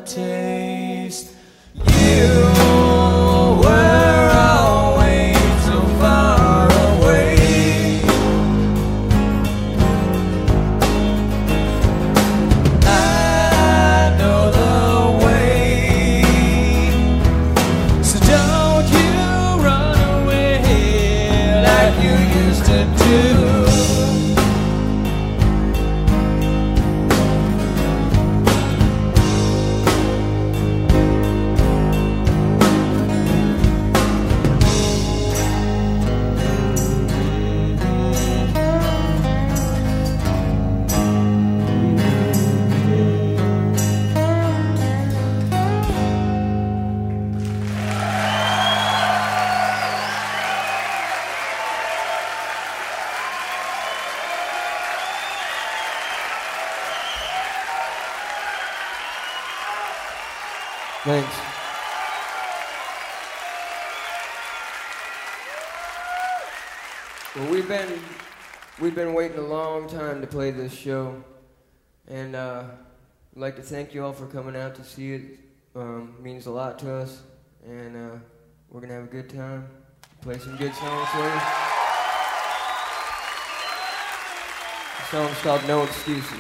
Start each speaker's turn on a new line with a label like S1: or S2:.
S1: taste. You were always so far away. I know the way, so don't you run away like you used to do. Thanks. Well, we've been waiting a long time to play this show, and I'd like to thank you all for coming out to see it. Means a lot to us, and we're gonna have a good time. Play some good songs for you. The song's called No Excuses.